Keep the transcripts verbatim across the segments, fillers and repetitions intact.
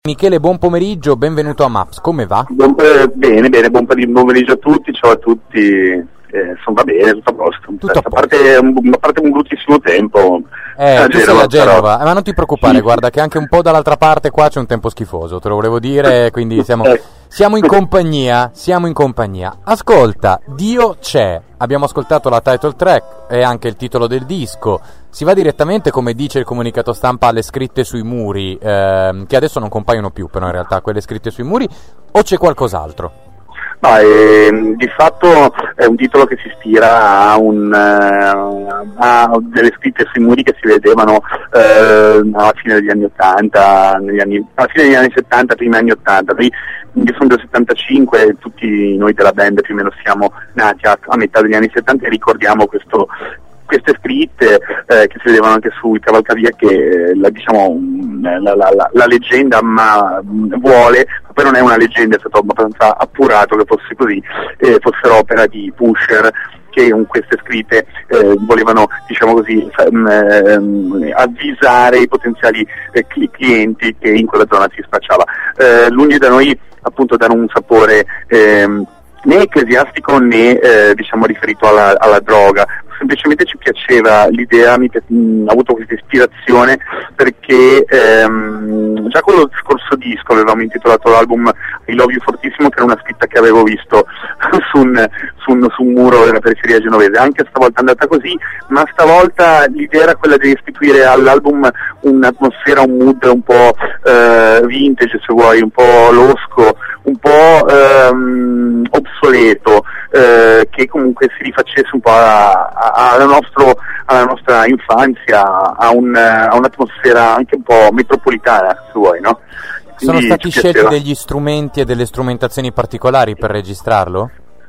Michele, buon pomeriggio, benvenuto a Maps, come va? Buon, eh, bene, bene, buon pomeriggio a tutti, ciao a tutti, eh, insomma va bene, tutto a posto. Tutto a a, parte un, a parte un bruttissimo tempo. Eh, a tu sei Genova, a Genova, però... eh, ma non ti preoccupare, sì, guarda che anche un po' dall'altra parte qua c'è un tempo schifoso, te lo volevo dire, quindi siamo, eh. siamo in compagnia, siamo in compagnia. Ascolta, Dio c'è, abbiamo ascoltato la title track e anche il titolo del disco, si va direttamente, come dice il comunicato stampa, alle scritte sui muri, ehm, che adesso non compaiono più però in realtà, quelle scritte sui muri, o c'è qualcos'altro? Ma eh, di fatto è un titolo che si ispira a, un, uh, a delle scritte sui muri che si vedevano uh, alla fine degli anni ottanta, negli anni, alla fine degli anni settanta, primi anni ottanta. Io sono del settantacinque, tutti noi della band più o meno siamo nati a, a metà degli anni settanta e ricordiamo questo queste scritte eh, che si vedevano anche sui cavalcavia che la, diciamo, la, la, la, la leggenda ma vuole, ma poi non è una leggenda, è stato abbastanza appurato che fosse così, eh, fossero opera di Pusher che con queste scritte eh, volevano, diciamo così, eh, avvisare i potenziali eh, clienti che in quella zona si spacciava. Eh, lungi da noi appunto dare un sapore eh, né ecclesiastico né eh, diciamo riferito alla, alla droga, semplicemente ci piaceva l'idea, mi pi- mh, ho avuto questa ispirazione perché ehm, già con lo scorso disco avevamo intitolato l'album I Love You Fortissimo, che era una scritta che avevo visto su, un, su, un, su un muro della periferia genovese, anche stavolta è andata così, ma stavolta l'idea era quella di restituire all'album un'atmosfera, un mood un po' eh, vintage se vuoi, un po' losco, un po' ehm, obsoleto, eh, che comunque si rifacesse un po' a, a, alla, nostro, alla nostra infanzia, a, un, a un'atmosfera anche un po' metropolitana se vuoi, no? Sono Quindi stati scelti degli strumenti e delle strumentazioni particolari per registrarlo?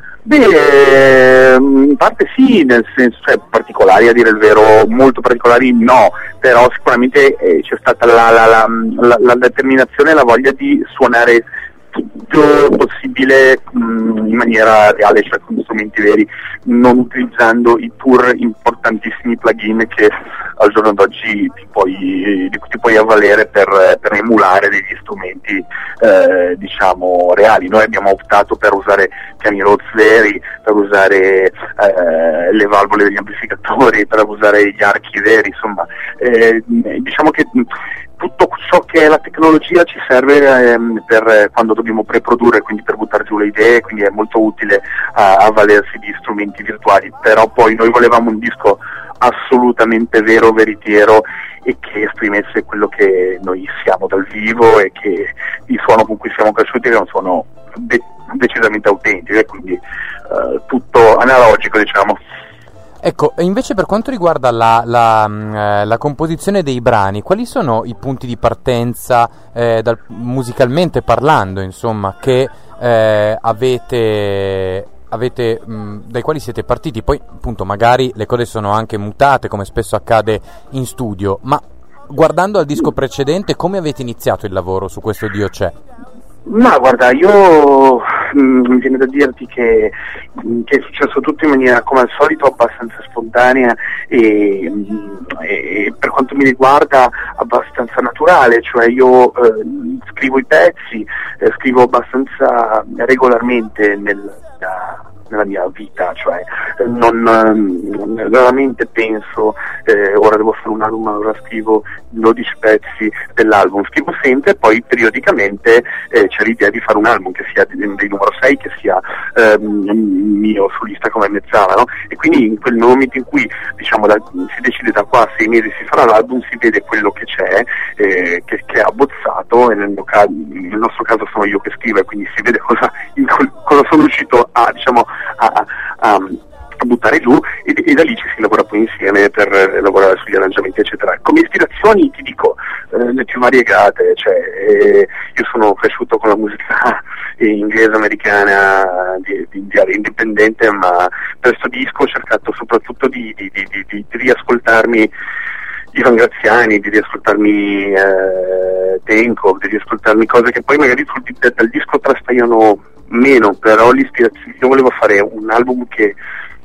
Beh, in parte sì, nel senso, cioè particolari a dire il vero, molto particolari no, però sicuramente eh, c'è stata la, la, la, la, la determinazione e la voglia di suonare tutto possibile mh, in maniera reale, cioè con strumenti veri, non utilizzando i pur importantissimi plugin che al giorno d'oggi ti puoi, di cui ti puoi avvalere per, per emulare degli strumenti eh, diciamo reali. Noi abbiamo optato per usare piani Rhodes veri, per usare eh, le valvole degli amplificatori, per usare gli archi veri, insomma eh, diciamo che tutto ciò che è la tecnologia ci serve ehm, per eh, quando dobbiamo preprodurre, quindi per buttare giù le idee, quindi è molto utile a, a valersi di strumenti virtuali, però poi noi volevamo un disco assolutamente vero, veritiero e che esprimesse quello che noi siamo dal vivo e che il suono con cui siamo cresciuti è un suono de- decisamente autentico e quindi eh, tutto analogico, diciamo. Ecco, e invece per quanto riguarda la, la, mh, la composizione dei brani, quali sono i punti di partenza, eh, dal, musicalmente parlando, insomma, che eh, avete, avete mh, dai quali siete partiti? Poi, appunto, magari le cose sono anche mutate, come spesso accade in studio, ma guardando al disco precedente, come avete iniziato il lavoro su questo Dio c'è? Ma guarda, io mh, mi viene da dirti che, mh, che è successo tutto in maniera, come al solito, abbastanza spontanea e, mh, e per quanto mi riguarda abbastanza naturale, cioè io eh, scrivo i pezzi, eh, scrivo abbastanza regolarmente nel, da, nella mia vita, cioè non eh, raramente penso eh, ora devo fare un album, ora scrivo dodici pezzi dell'album, scrivo sempre, poi periodicamente eh, c'è l'idea di fare un album che sia dei numero sei, che sia eh, mio solista come Mezzala, no? E quindi in quel momento in cui diciamo da, si decide da qua a sei mesi si farà l'album, si vede quello che c'è, eh, che, che è abbozzato, e nel, mio caso, nel nostro caso sono io che scrivo e quindi si vede cosa, in, cosa sono riuscito a diciamo a, a, a a buttare giù e, e da lì ci si lavora poi insieme per eh, lavorare sugli arrangiamenti eccetera. Come ispirazioni ti dico eh, le più variegate, cioè eh, io sono cresciuto con la musica inglese americana di, di, di area indipendente, ma per questo disco ho cercato soprattutto di, di, di, di, di, di riascoltarmi Ivan Graziani, di riascoltarmi eh, Tenko, di riascoltarmi cose che poi magari sul, dal disco traspaiono meno, però l'ispirazione, io volevo fare un album che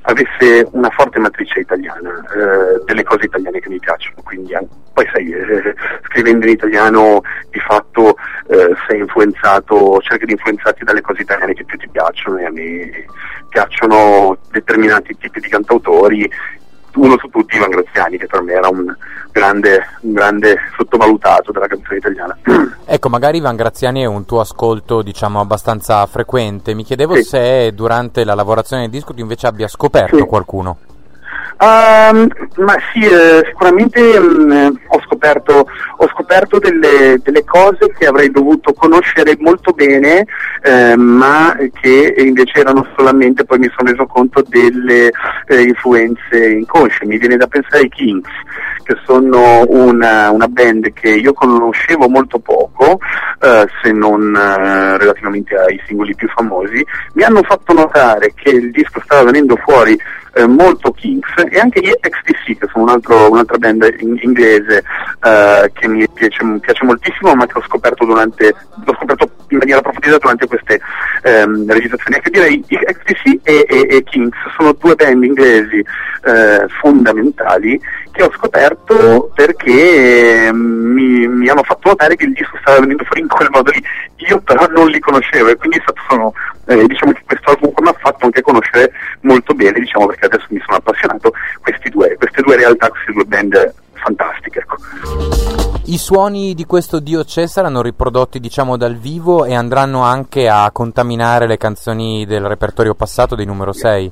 avesse una forte matrice italiana, eh, delle cose italiane che mi piacciono, quindi anche, poi sai, eh, scrivendo in italiano di fatto eh, sei influenzato, cerchi di influenzarti dalle cose italiane che più ti piacciono, e a me piacciono determinati tipi di cantautori, uno su tutti Ivan Graziani, che per me era un grande, un grande sottovalutato della canzone italiana. Ecco, magari Ivan Graziani è un tuo ascolto, diciamo, abbastanza frequente. Mi chiedevo sì. se durante la lavorazione del disco tu invece abbia scoperto sì. qualcuno. Um, ma sì, eh, sicuramente um, ho scoperto, ho scoperto delle, delle cose che avrei dovuto conoscere molto bene, eh, ma che invece erano solamente, poi mi sono reso conto, delle eh, influenze inconsce. Mi viene da pensare ai Kings, che sono una, una band che io conoscevo molto poco, eh, se non eh, relativamente ai singoli più famosi. Mi hanno fatto notare che il disco stava venendo fuori eh, molto Kings, e anche gli X T C, che sono un altro, un'altra band in, inglese eh, che mi piace, mi piace moltissimo, ma che ho scoperto durante l'ho scoperto in maniera approfondita durante queste ehm, registrazioni. Anche direi i X T C e, e, e Kings sono due band inglesi eh, fondamentali che ho scoperto perché eh, mi, mi hanno fatto notare che il disco stava venendo fuori in quel modo lì. Io però non li conoscevo, e quindi sono, eh, diciamo che questo album mi ha fatto anche conoscere molto bene, diciamo, perché adesso mi sono appassionato questi due, queste due realtà, queste due band fantastiche, ecco. I suoni di questo Dio c'è saranno riprodotti, diciamo, dal vivo, e andranno anche a contaminare le canzoni del repertorio passato dei numero sei?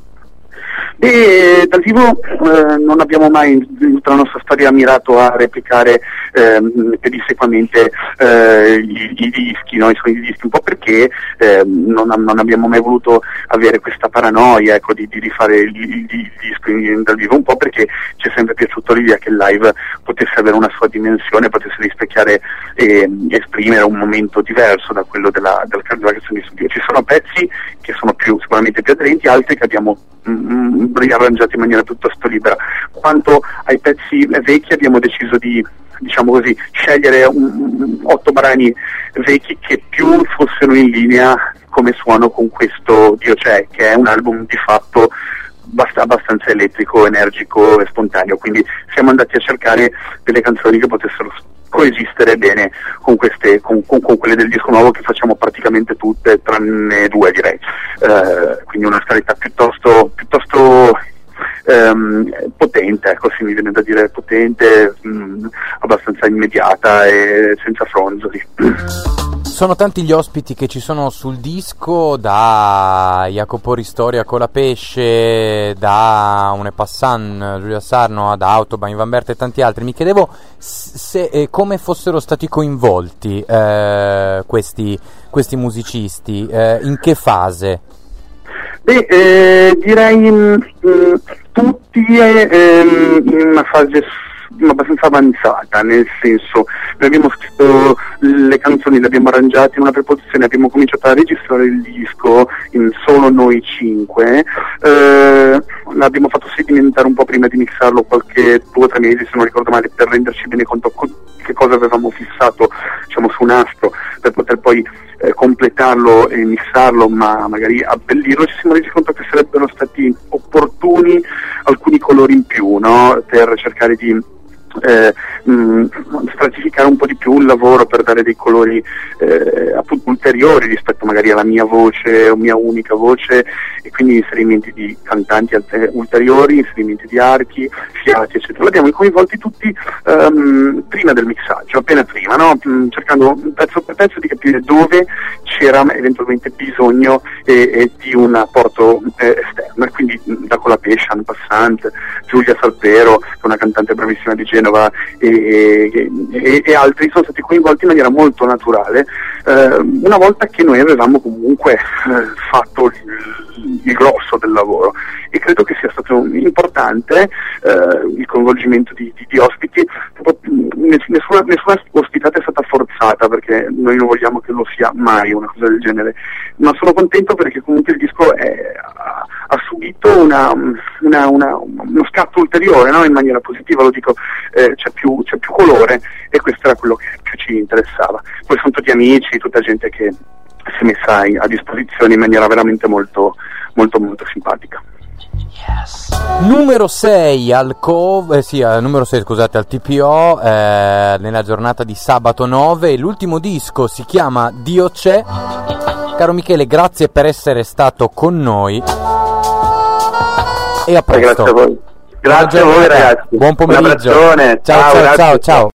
E dal vivo eh, non abbiamo mai in tutta la nostra storia mirato a replicare eh, pedissequamente eh, i, i dischi, no? I suoni di dischi, un po' perché eh, non, non abbiamo mai voluto avere questa paranoia, ecco, di, di rifare il, il, il disco in, dal vivo, un po' perché ci è sempre piaciuto l'idea che il live potesse avere una sua dimensione, potesse rispecchiare e esprimere un momento diverso da quello della, della, della canzone di studio. Ci sono pezzi che sono più, sicuramente più aderenti, altri che abbiamo mm, riarrangiati in maniera piuttosto libera. Quanto ai pezzi vecchi, abbiamo deciso di, diciamo così, scegliere un, un, otto brani vecchi che più fossero in linea come suono con questo Dio c'è, che è un album di fatto bast- abbastanza elettrico, energico e spontaneo, quindi siamo andati a cercare delle canzoni che potessero coesistere bene con queste, con, con, con quelle del disco nuovo, che facciamo praticamente tutte, tranne due, direi. Eh, quindi una scaletta piuttosto, piuttosto ehm, potente, ecco, se mi viene da dire potente, mh, abbastanza immediata e senza fronzoli. Sono tanti gli ospiti che ci sono sul disco, da Jacopo Ristori a Colapesce, da Une Passan, Giulia Sarno, da Autobahn, Ivan Berta e tanti altri. Mi chiedevo se e come fossero stati coinvolti eh, questi, questi musicisti, eh, in che fase? Beh, eh, direi mh, tutti eh, in una fase abbastanza avanzata, nel senso, noi abbiamo scritto le canzoni, le abbiamo arrangiate in una preposizione, abbiamo cominciato a registrare il disco in solo noi cinque, eh, l'abbiamo fatto sedimentare un po' prima di mixarlo, qualche due o tre mesi se non ricordo male, per renderci bene conto co- che cosa avevamo fissato, diciamo, su nastro, per poter poi eh, completarlo e mixarlo, ma magari abbellirlo. Ci siamo resi conto che sarebbero stati opportuni alcuni colori in più, no? Per cercare di Eh, mh, stratificare un po' di più il lavoro, per dare dei colori eh, appunto ulteriori rispetto magari alla mia voce o mia unica voce, e quindi inserimenti di cantanti alter- ulteriori, inserimenti di archi, fiati, eccetera. L'abbiamo coinvolti tutti um, prima del mixaggio, appena prima, no? Mh, cercando pezzo per pezzo di capire dove c'era eventualmente bisogno e, e di un apporto eh, esterno, e quindi mh, da Colapesce, Une Passan, Giulia Salpero, che è una cantante bravissima di Genova, E, e, e altri sono stati coinvolti in maniera molto naturale, eh, una volta che noi avevamo comunque eh, fatto il, il grosso del lavoro, e credo che sia stato importante eh, il coinvolgimento di, di, di ospiti. Nessuna, nessuna ospitata è stata forzata, perché noi non vogliamo che lo sia mai una cosa del genere, ma sono contento perché comunque il disco è, ha, ha subito una, una, una, uno scatto ulteriore, no? In maniera positiva, lo dico. Eh, c'è, più, c'è più colore, e questo era quello che più ci interessava. Poi sono tutti amici, tutta gente che si è messa a disposizione in maniera veramente molto molto molto simpatica. Numero sei al co- eh, sì, eh, numero sei, scusate, al T P O eh, nella giornata di sabato nove. L'ultimo disco si chiama Dio c'è. Caro Michele, grazie per essere stato con noi e a presto. Grazie a voi. Grazie a voi ragazzi. Buon pomeriggio. Un abbraccione. Ciao, ciao, ciao, ciao.